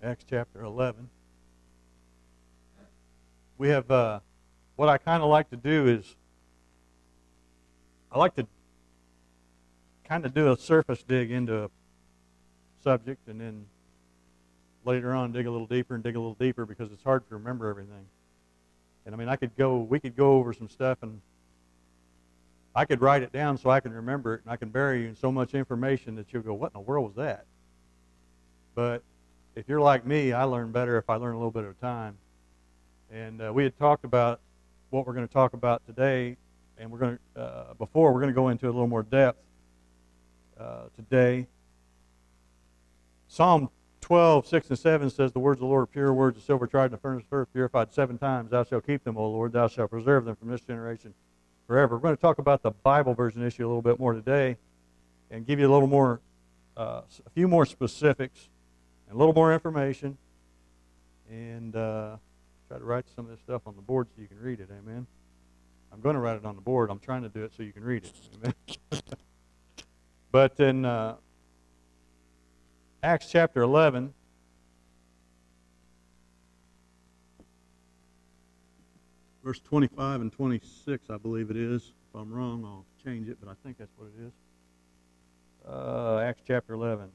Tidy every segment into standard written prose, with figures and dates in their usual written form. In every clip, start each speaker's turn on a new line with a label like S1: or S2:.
S1: Acts chapter 11. We have, what I kind of like to do is, I like to kind of do a surface dig into a subject and then later on dig a little deeper and dig a little deeper because it's hard to remember everything. And I mean, we could go over some stuff and I could write it down so I can remember it and I can bury you in so much information that you'll go, what in the world was that? But if you're like me, I learn better if I learn a little bit at a time. And we had talked about what we're going to talk about today, and we're going to go into a little more depth today. Psalm 12, 6 and 7 says, the words of the Lord are pure, words of silver tried in the furnace of earth, purified 7 times. Thou shalt keep them, O Lord. Thou shalt preserve them from this generation forever. We're going to talk about the Bible version issue a little bit more today and give you a little more, a few more specifics and a little more information. And try to write some of this stuff on the board so you can read it. Amen. I'm going to write it on the board. I'm trying to do it so you can read it. Amen. But in Acts chapter 11, verse 25 and 26, I believe it is. If I'm wrong, I'll change it, but I think that's what it is. Acts chapter 11.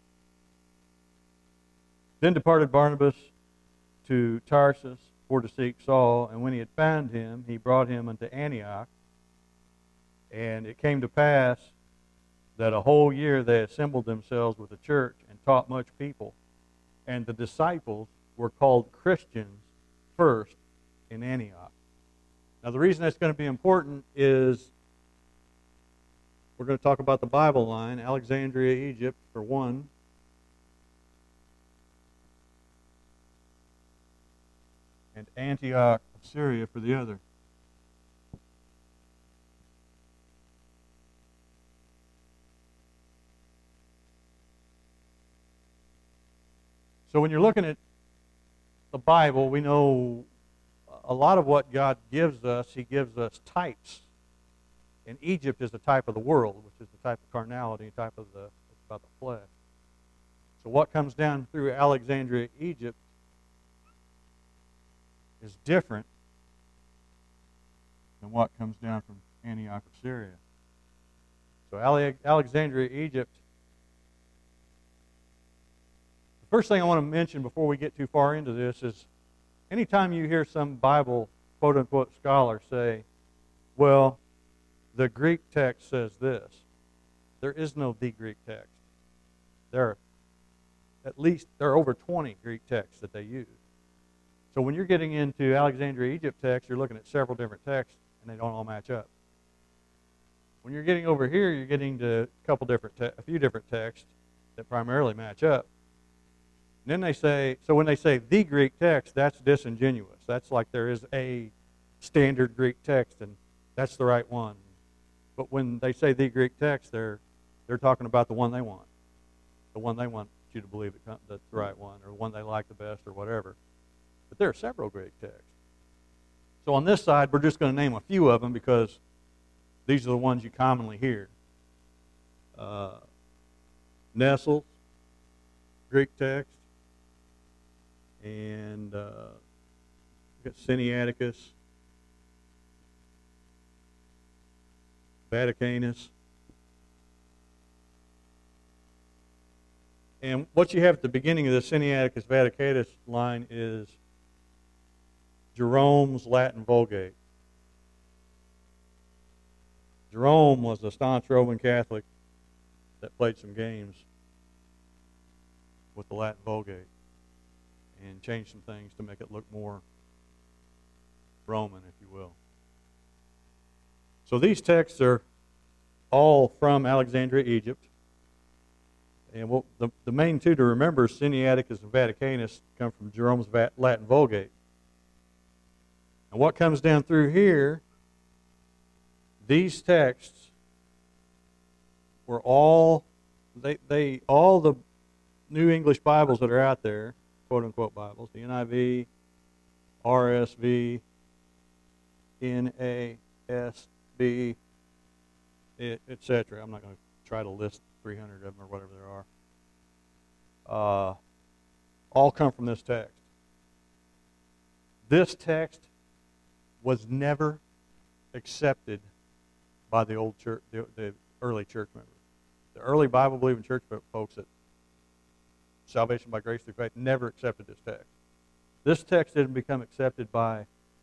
S1: Then departed Barnabas to Tarsus for to seek Saul, and when he had found him, he brought him unto Antioch. And it came to pass that a whole year they assembled themselves with the church and taught much people. And the disciples were called Christians first in Antioch. Now the reason that's going to be important is we're going to talk about the Bible line, Alexandria, Egypt, for one. And Antioch of Syria for the other. So when you're looking at the Bible, we know a lot of what God gives us, He gives us types. And Egypt is the type of the world, which is the type of carnality, type of about the flesh. So what comes down through Alexandria, Egypt, is different than what comes down from Antioch of Syria. So Alexandria, Egypt. The first thing I want to mention before we get too far into this is anytime you hear some Bible quote-unquote scholar say, well, the Greek text says this. There is no the Greek text. There are over 20 Greek texts that they use. So when you're getting into Alexandria, Egypt text, you're looking at several different texts, and they don't all match up. When you're getting over here, you're getting to a few different texts that primarily match up. And then they say, so when they say the Greek text, that's disingenuous. That's like there is a standard Greek text, and that's the right one. But when they say the Greek text, they're talking about the one they want. The one they want you to believe that's the right one, or the one they like the best, or whatever. But there are several Greek texts. So on this side, we're just going to name a few of them because these are the ones you commonly hear. Nestles, Greek text, and we've got Sinaiticus, Vaticanus. And what you have at the beginning of the Sinaiticus Vaticanus line is Jerome's Latin Vulgate. Jerome was a staunch Roman Catholic that played some games with the Latin Vulgate and changed some things to make it look more Roman, if you will. So these texts are all from Alexandria, Egypt. And the main two to remember, Sinaiticus and Vaticanus, come from Jerome's Latin Vulgate. And what comes down through here, these texts were all the New English Bibles that are out there, quote-unquote Bibles, the NIV, RSV, NASB, etc. I'm not going to try to list 300 of them or whatever there are. all come from this text. This text was never accepted by the old church, the early church members. The early Bible-believing church folks that salvation by grace through faith never accepted this text. This text didn't become accepted by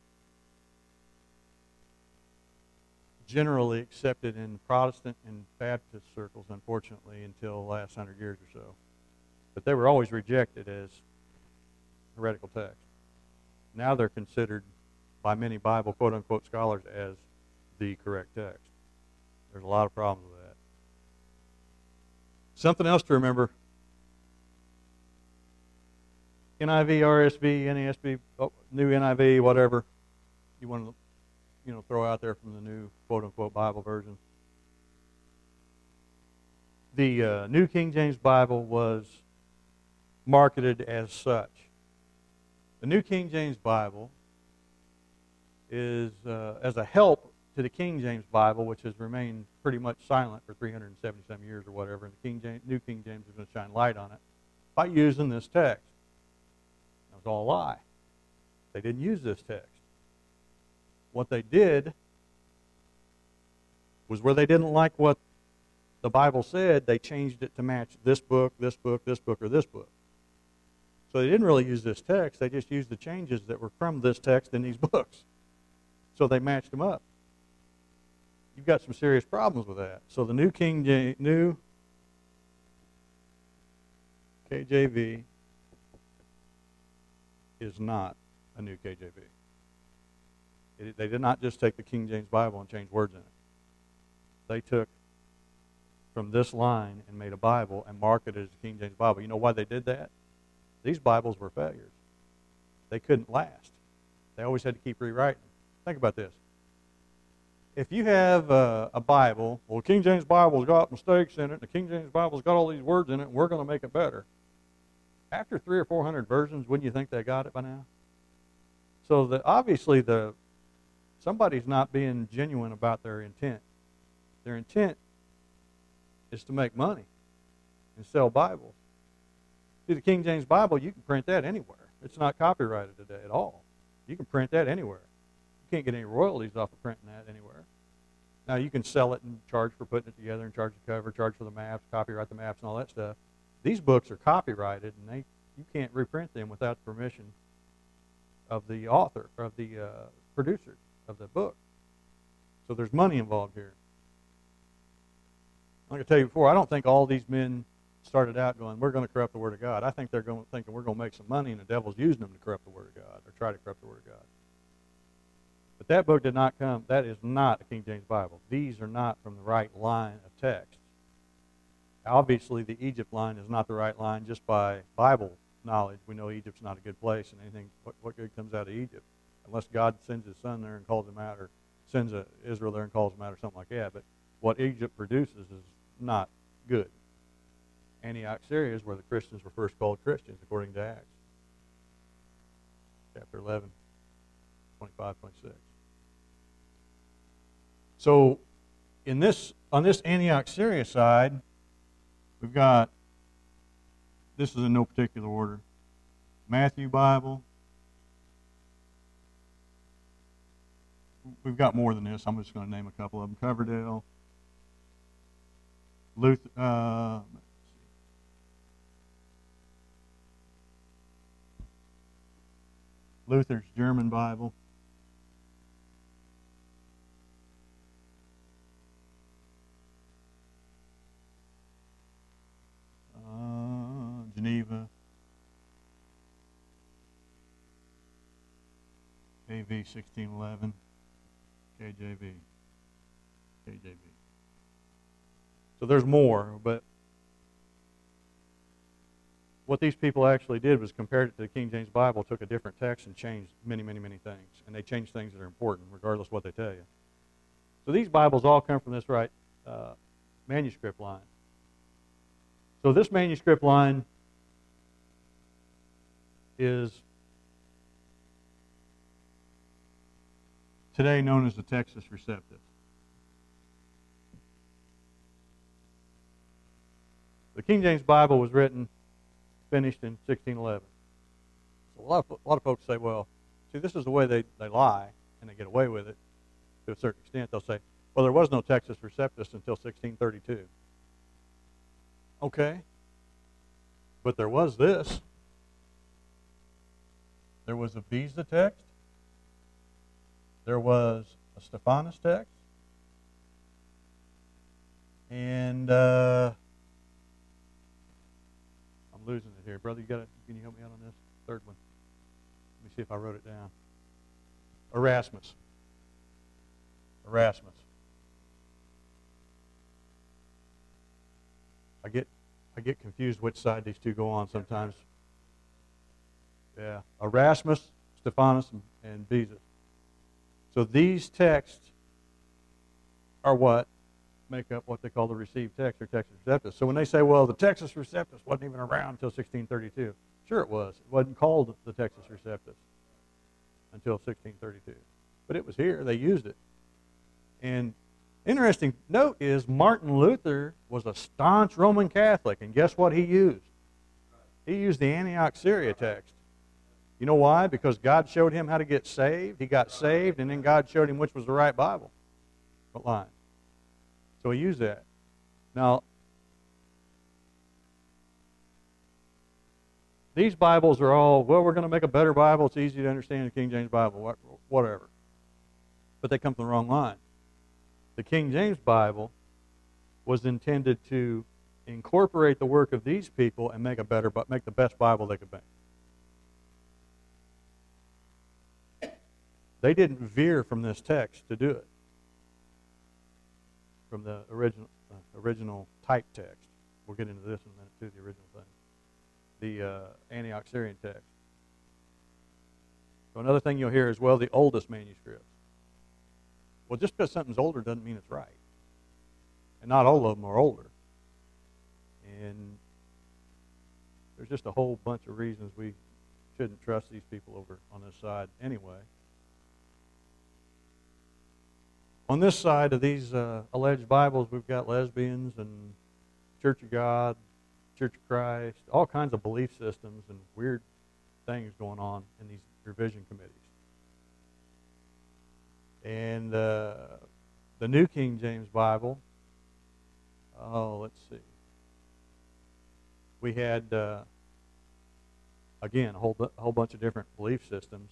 S1: generally accepted in Protestant and Baptist circles, unfortunately, until the last 100 years or so. But they were always rejected as heretical texts. Now they're considered by many Bible quote-unquote scholars as the correct text. There's a lot of problems with that. Something else to remember. NIV, RSV, NASB, new NIV, whatever you want to throw out there from the new quote-unquote Bible version. The New King James Bible was marketed as such. The New King James Bible is as a help to the King James Bible, which has remained pretty much silent for 370-some years or whatever, and the New King James is going to shine light on it by using this text. That was all a lie. They didn't use this text. What they did was where they didn't like what the Bible said, they changed it to match this book, this book, this book, or this book. So they didn't really use this text. They just used the changes that were from this text in these books. So they matched them up. You've got some serious problems with that. So the new KJV is not a new KJV. They did not just take the King James Bible and change words in it. They took from this line and made a Bible and marketed it as the King James Bible. You know why they did that? These Bibles were failures. They couldn't last. They always had to keep rewriting. Think about this. If you have a Bible, well, the King James Bible's got mistakes in it, and the King James Bible's got all these words in it, and we're going to make it better. After 300 or 400 versions, wouldn't you think they got it by now? So obviously somebody's not being genuine about their intent. Their intent is to make money and sell Bibles. See, the King James Bible, you can print that anywhere. It's not copyrighted today at all. You can print that anywhere. You can't get any royalties off of printing that anywhere. Now, you can sell it and charge for putting it together and charge the cover, charge for the maps, copyright the maps and all that stuff. These books are copyrighted, and you can't reprint them without the permission of the author, of the producer of the book. So there's money involved here. I'm going to tell you before, I don't think all these men started out going, we're going to corrupt the Word of God. I think they're thinking we're going to make some money, and the devil's using them to corrupt the Word of God, or try to corrupt the Word of God. But that book did not come. That is not a King James Bible. These are not from the right line of text. Obviously, the Egypt line is not the right line just by Bible knowledge. We know Egypt's not a good place, and anything, what good comes out of Egypt? Unless God sends his son there and calls him out, or sends Israel there and calls him out, or something like that. But what Egypt produces is not good. Antioch, Syria is where the Christians were first called Christians, according to Acts. Chapter 11, 25, 26. So, on this Antioch, Syria side, we've got, this is in no particular order, Matthew Bible. We've got more than this. I'm just going to name a couple of them. Coverdale, Luther's German Bible. Geneva. AV 1611. KJV. So there's more, but what these people actually did was compared it to the King James Bible, took a different text and changed many, many, many things. And they changed things that are important, regardless of what they tell you. So these Bibles all come from this manuscript line. So this manuscript line is today known as the Textus Receptus. The King James Bible was finished in 1611. A lot of folks say, well, see, this is the way they lie, and they get away with it to a certain extent. They'll say, well, there was no Textus Receptus until 1632. Okay. But there was this. There was a Beza text. There was a Stephanus text. And I'm losing it here. Brother, can you help me out on this? Third one. Let me see if I wrote it down. Erasmus. I get confused which side these two go on sometimes. Yeah, Erasmus, Stephanus, and Beza. So these texts are what make up what they call the received text or Textus Receptus. So when they say, well, the Textus Receptus wasn't even around until 1632, sure it was. It wasn't called the Textus Receptus until 1632. But it was here. They used it. And interesting note is Martin Luther was a staunch Roman Catholic, and guess what he used? He used the Antioch Syria text. You know why? Because God showed him how to get saved. He got saved, and then God showed him which was the right Bible. What line? So he used that. Now, these Bibles are all, well, we're going to make a better Bible. It's easy to understand the King James Bible, whatever. But they come from the wrong line. The King James Bible was intended to incorporate the work of these people and make the best Bible they could make. They didn't veer from this text to do it, from the original type text. We'll get into this in a minute too, the original thing. The Antioch Syrian text. So another thing you'll hear is, well, the oldest manuscripts. Well, just because something's older doesn't mean it's right. And not all of them are older. And there's just a whole bunch of reasons we shouldn't trust these people over on this side anyway. On this side of these alleged Bibles, we've got lesbians and Church of God, Church of Christ, all kinds of belief systems and weird things going on in these revision committees. And the New King James Bible, let's see. We had, again, a whole bunch of different belief systems.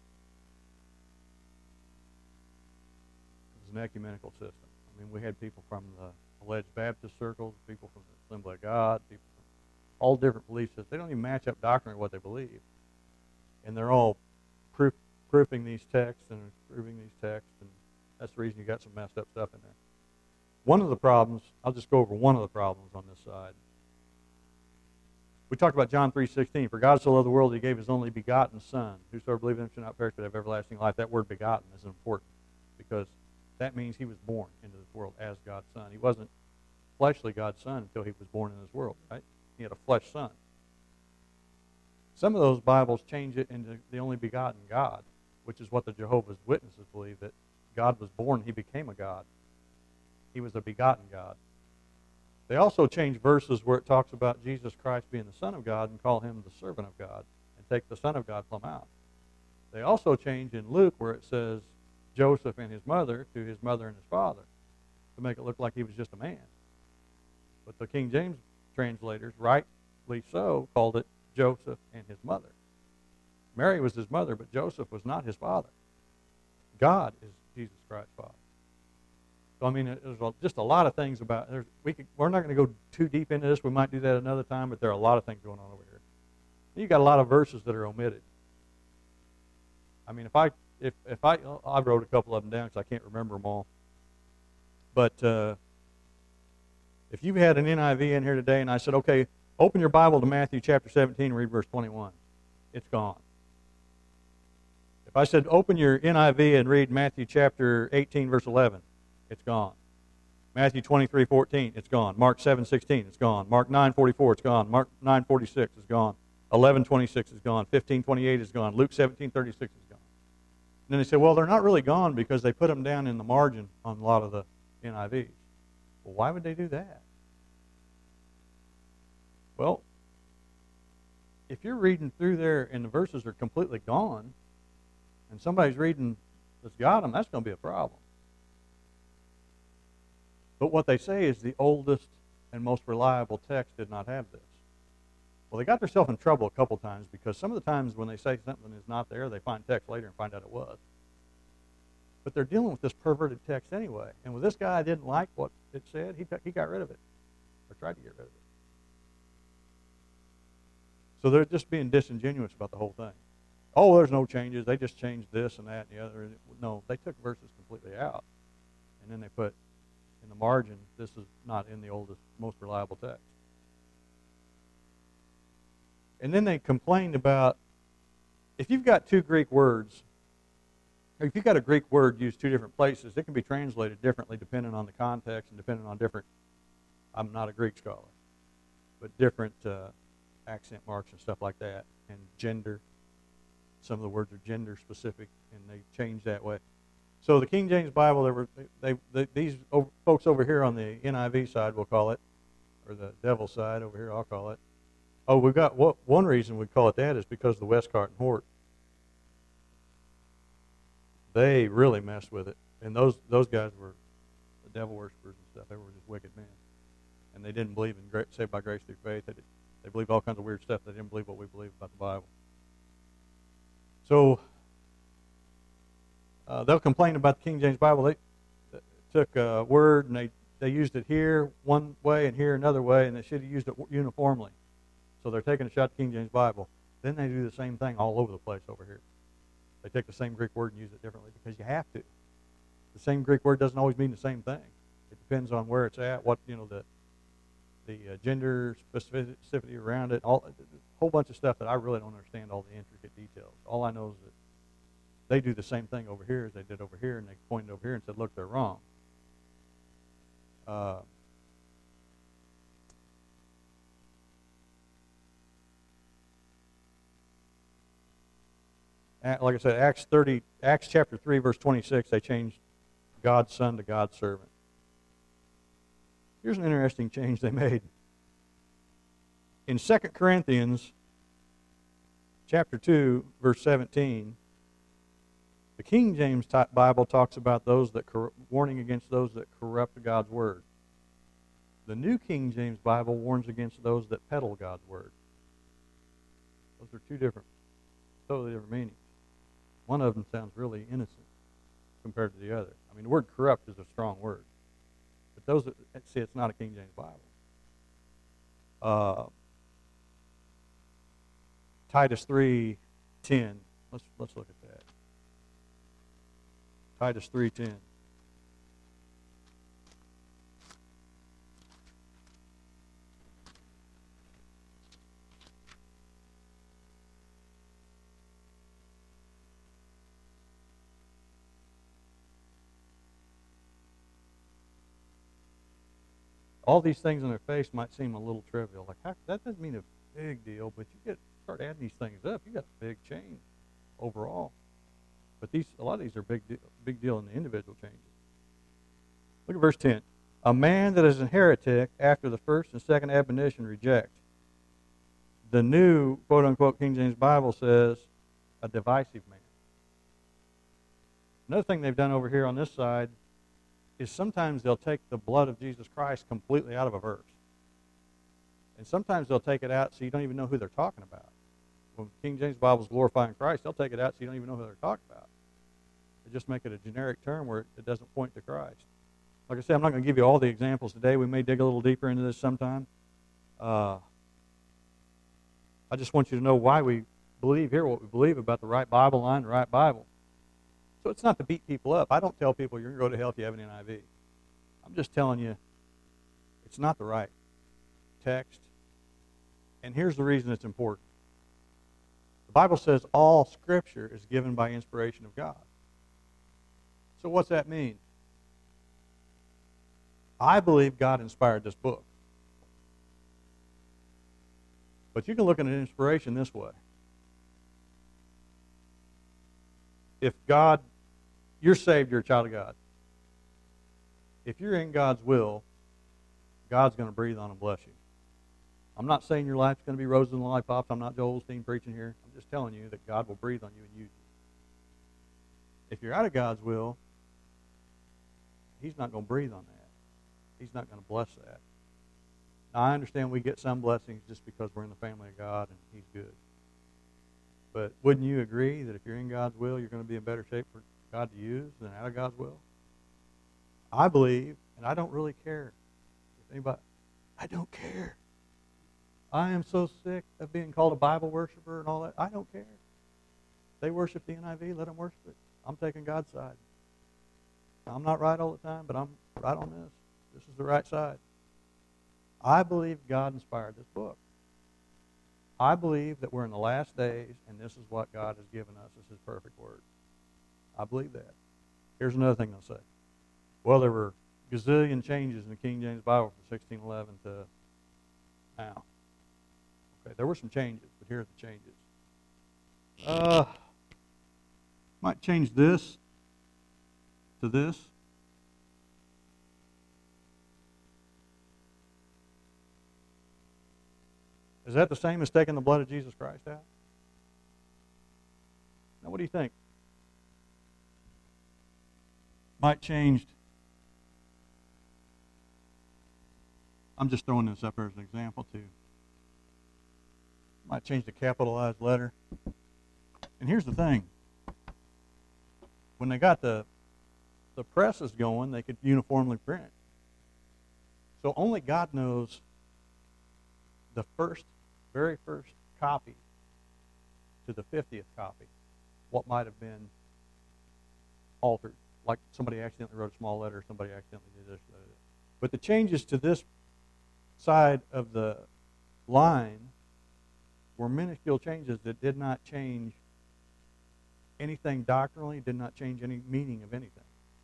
S1: It was an ecumenical system. I mean, we had people from the alleged Baptist circles, people from the Assembly of God, people from all different belief systems. They don't even match up doctrinally what they believe. And they're all proofing these texts and proving these texts, and that's the reason you got some messed up stuff in there. One of the problems, I'll just go over one of the problems on this side. We talked about John 3:16. For God so loved the world, he gave his only begotten Son. Whosoever believes in him shall not perish but have everlasting life. That word begotten is important because that means he was born into this world as God's Son. He wasn't fleshly God's Son until he was born in this world, right? He had a flesh son. Some of those Bibles change it into the only begotten God, which is what the Jehovah's Witnesses believe, that God was born, he became a God. He was a begotten God. They also change verses where it talks about Jesus Christ being the Son of God and call him the servant of God and take the Son of God plumb out. They also change in Luke where it says Joseph and his mother to his mother and his father to make it look like he was just a man. But the King James translators, rightly so, called it Joseph and his mother. Mary was his mother, but Joseph was not his father. God is Jesus Christ's father. So, I mean, there's just a lot of things about it. We're not going to go too deep into this. We might do that another time, but there are a lot of things going on over here. You've got a lot of verses that are omitted. I mean, I wrote a couple of them down because I can't remember them all. But if you had an NIV in here today and I said, okay, open your Bible to Matthew chapter 17 and read verse 21, it's gone. If I said, open your NIV and read Matthew chapter 18, verse 11, it's gone. Matthew 23:14, it's gone. Mark 7:16, it's gone. Mark 9:44, it's gone. Mark 9:46 is gone. 11:26 is gone. 15:28 is gone. Luke 17:36 is gone. And then they say, well, they're not really gone because they put them down in the margin on a lot of the NIVs. Well, why would they do that? Well, if you're reading through there and the verses are completely gone, and somebody's reading that's got them, that's going to be a problem. But what they say is the oldest and most reliable text did not have this. Well, they got themselves in trouble a couple times because some of the times when they say something is not there, they find text later and find out it was. But they're dealing with this perverted text anyway. And with this guy didn't like what it said, he got rid of it, or tried to get rid of it. So they're just being disingenuous about the whole thing. Oh, there's no changes. They just changed this and that and the other. No, they took verses completely out. And then they put in the margin, this is not in the oldest, most reliable text. And then they complained about, if you've got two Greek words, or if you've got a Greek word used two different places, it can be translated differently depending on the context and depending on different, I'm not a Greek scholar, but different accent marks and stuff like that, and gender. Some of the words are gender specific, and they change that way. So the King James Bible, these folks over here on the NIV side, we'll call it, or the devil side over here, I'll call it. Oh, we've got one reason we call it that is because of the Westcott and Hort. They really messed with it, and those guys were the devil worshippers and stuff. They were just wicked men, and they didn't believe in saved by grace through faith. They believed all kinds of weird stuff. They didn't believe what we believe about the Bible. So they'll complain about the King James Bible. They took a word and they used it here one way and here another way, and they should have used it uniformly. So they're taking a shot at the King James Bible. Then they do the same thing all over the place over here. They take the same Greek word and use it differently because you have to. The same Greek word doesn't always mean the same thing. It depends on where it's at, what the gender specificity around it, a whole bunch of stuff that I really don't understand all the intricate details. All I know is that they do the same thing over here as they did over here, and they pointed over here and said, look, they're wrong. Like I said, Acts chapter 3, verse 26, they changed God's son to God's servant. Here's an interesting change they made. In 2 Corinthians chapter 2, verse 17, the King James Bible talks about those that warning against those that corrupt God's word. The New King James Bible warns against those that peddle God's word. Those are totally different meanings. One of them sounds really innocent compared to the other. I mean, the word corrupt is a strong word. But it's not a King James Bible. Titus 3:10. Let's look at that. Titus 3:10. All these things in their face might seem a little trivial. Like, that doesn't mean a big deal, but you start adding these things up, you got a big change overall. But a lot of these are big deal in the individual changes. Look at verse 10. A man that is a heretic after the first and second admonition reject. The new, quote-unquote, King James Bible says, a divisive man. Another thing they've done over here on this side is sometimes they'll take the blood of Jesus Christ completely out of a verse. And sometimes they'll take it out so you don't even know who they're talking about. When King James Bible is glorifying Christ, they'll take it out so you don't even know who they're talking about. They just make it a generic term where it doesn't point to Christ. Like I said, I'm not going to give you all the examples today. We may dig a little deeper into this sometime. I just want you to know why we believe here what we believe about the right Bible line, the right Bible. So it's not to beat people up. I don't tell people you're going to go to hell if you have an NIV. I'm just telling you it's not the right text. And here's the reason it's important. The Bible says all Scripture is given by inspiration of God. So what's that mean? I believe God inspired this book. But you can look at an inspiration this way. If you're saved, you're a child of God. If you're in God's will, God's going to breathe on and bless you. I'm not saying your life's going to be roses and lollipops. I'm not Joel Osteen preaching here. I'm just telling you that God will breathe on you and use you. If you're out of God's will, He's not going to breathe on that. He's not going to bless that. Now, I understand we get some blessings just because we're in the family of God and He's good. But wouldn't you agree that if you're in God's will, you're going to be in better shape for God to use than out of God's will? I believe, and I don't really care if anybody, I don't care. I am so sick of being called a Bible worshiper and all that. I don't care. They worship the NIV, let them worship it. I'm taking God's side. I'm not right all the time, but I'm right on this. This is the right side. I believe God inspired this book. I believe that we're in the last days, and this is what God has given us as His perfect word. I believe that. Here's another thing I'll say. Well, there were gazillion changes in the King James Bible from 1611 to now. Okay, there were some changes, but here are the changes. Might change this to this. Is that the same as taking the blood of Jesus Christ out? Now, what do you think? Might change. I'm just throwing this up here as an example, too. Might change the capitalized letter. And here's the thing. When they got the presses going, they could uniformly print. So only God knows the very first copy to the 50th copy, what might have been altered. Like somebody accidentally wrote a small letter, somebody accidentally did this. But the changes to this side of the line were minuscule changes that did not change anything doctrinally, did not change any meaning of anything.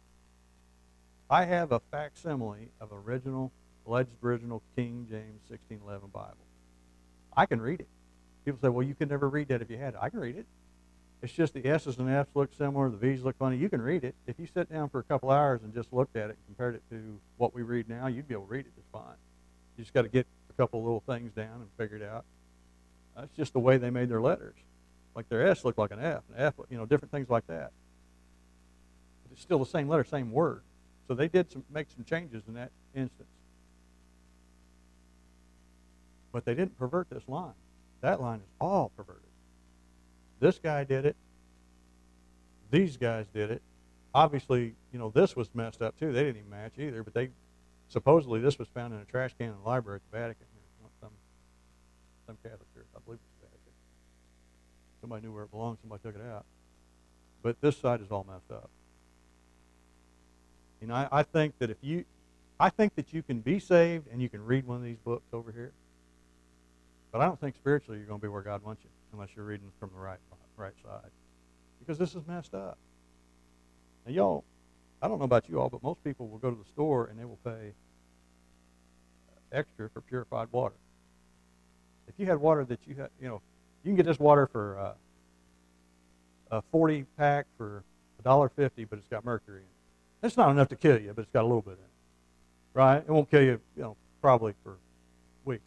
S1: I have a facsimile of alleged original King James 1611 Bible. I can read it. People say, well, you could never read that if you had it. I can read it. It's just the S's and F's look similar, the V's look funny. You can read it. If you sit down for a couple hours and just looked at it and compared it to what we read now, you'd be able to read it just fine. You just got to get a couple little things down and figure it out. That's just the way they made their letters. Like their S looked like an F, different things like that. But it's still the same letter, same word. So they did make some changes in that instance. But they didn't pervert this line. That line is all perverted. This guy did it. These guys did it. Obviously, this was messed up too. They didn't even match either, but supposedly this was found in a trash can in the library at the Vatican. Some Catholic church, I believe it's the Vatican. Somebody knew where it belonged, somebody took it out. But this side is all messed up. I think that you can be saved and you can read one of these books over here. But I don't think spiritually you're going to be where God wants you unless you're reading from the right side. Because this is messed up. Now, y'all, I don't know about you all, but most people will go to the store and they will pay extra for purified water. If you had water that you had, you can get this water for a 40-pack for $1.50, but it's got mercury in it. It's not enough to kill you, but it's got a little bit in it. Right? It won't kill you, probably for weeks.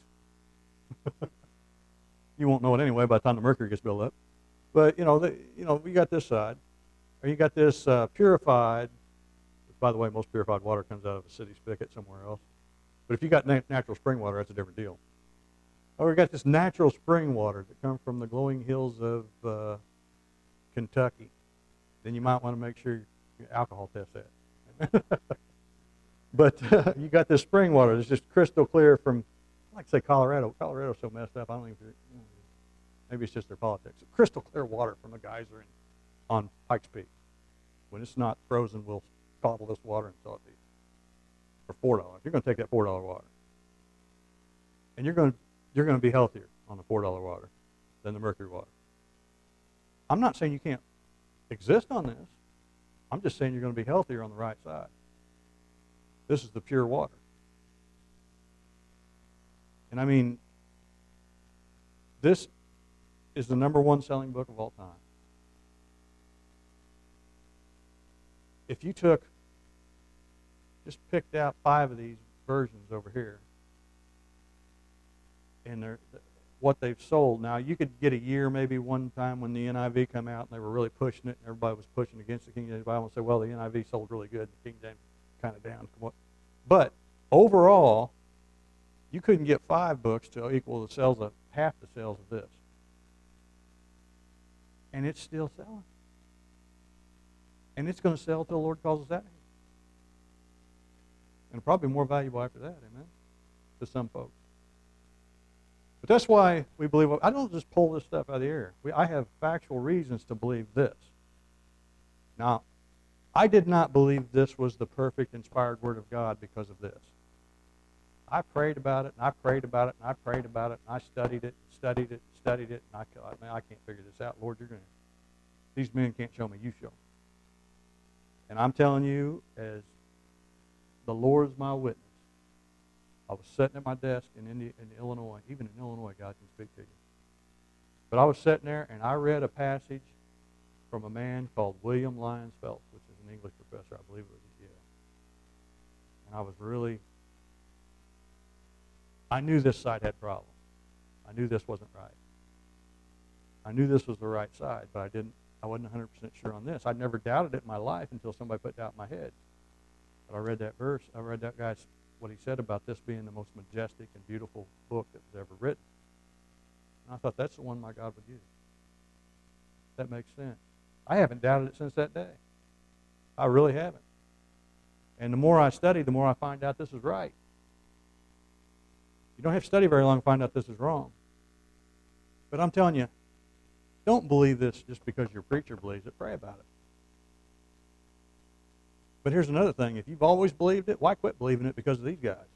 S1: You won't know it anyway by the time the mercury gets built up. But, you got this side. Or you got this purified, which, by the way, most purified water comes out of a city spigot somewhere else. But if you got natural spring water, that's a different deal. Or we got this natural spring water that comes from the glowing hills of Kentucky. Then you might want to make sure you alcohol test that. But you got this spring water that's just crystal clear from, like say Colorado. Colorado's so messed up, I don't even, maybe it's just their politics. Crystal clear water from a geyser on Pikes Peak. When it's not frozen, we'll bottle this water and sell it to you for $4. You're going to take that $4 water. And you're going to be healthier on the $4 water than the mercury water. I'm not saying you can't exist on this. I'm just saying you're going to be healthier on the right side. This is the pure water. And I mean, this is the #1 selling book of all time. If you just picked out 5 of these versions over here, and what they've sold. Now, you could get a year maybe one time when the NIV come out and they were really pushing it and everybody was pushing against the King James Bible and say, well, the NIV sold really good, the King James kind of down. But overall, you couldn't get 5 books to equal the sales of half the sales of this. And it's still selling. And it's going to sell till the Lord calls us out. And probably more valuable after that, amen, to some folks. But that's why we believe, I don't just pull this stuff out of the air. I have factual reasons to believe this. Now, I did not believe this was the perfect inspired Word of God because of this. I prayed about it, and I prayed about it, and I prayed about it, and I studied it, and I thought, man, I can't figure this out. Lord, you're going to, these men can't show me, you show me. And I'm telling you, as the Lord is my witness, I was sitting at my desk in Illinois. Even in Illinois, God can speak to you. But I was sitting there, and I read a passage from a man called William Lyons Phelps, which is an English professor, I believe it was at Yale. And I was really, I knew this side had problems. I knew this wasn't right. I knew this was the right side, but I wasn't 100% sure on this. I'd never doubted it in my life until somebody put doubt in my head. But I read that verse. I read that guy's, what he said about this being the most majestic and beautiful book that was ever written. And I thought, that's the one my God would use. That makes sense. I haven't doubted it since that day. I really haven't. And the more I study, the more I find out this is right. You don't have to study very long to find out this is wrong. But I'm telling you, don't believe this just because your preacher believes it. Pray about it. But here's another thing. If you've always believed it, why quit believing it because of these guys?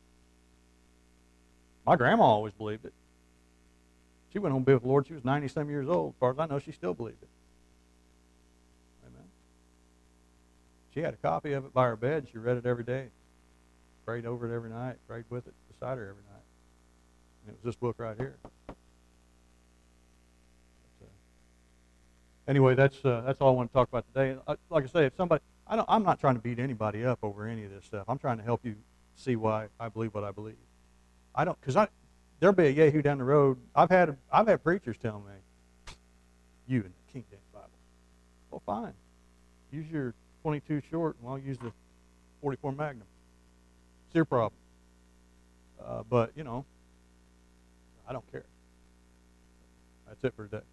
S1: My grandma always believed it. She went home to be with the Lord. She was 90-some years old. As far as I know, she still believed it. Amen. She had a copy of it by her bed. She read it every day. Prayed over it every night. Prayed with it beside her every night. And it was this book right here. Anyway, that's all I want to talk about today. Like I say, if somebody, I'm not trying to beat anybody up over any of this stuff. I'm trying to help you see why I believe what I believe. There'll be a yahoo down the road. I've had preachers tell me, you in the King James Bible. Well, fine. Use your 22 short, and I'll use the 44 Magnum. It's your problem. But I don't care. That's it for today.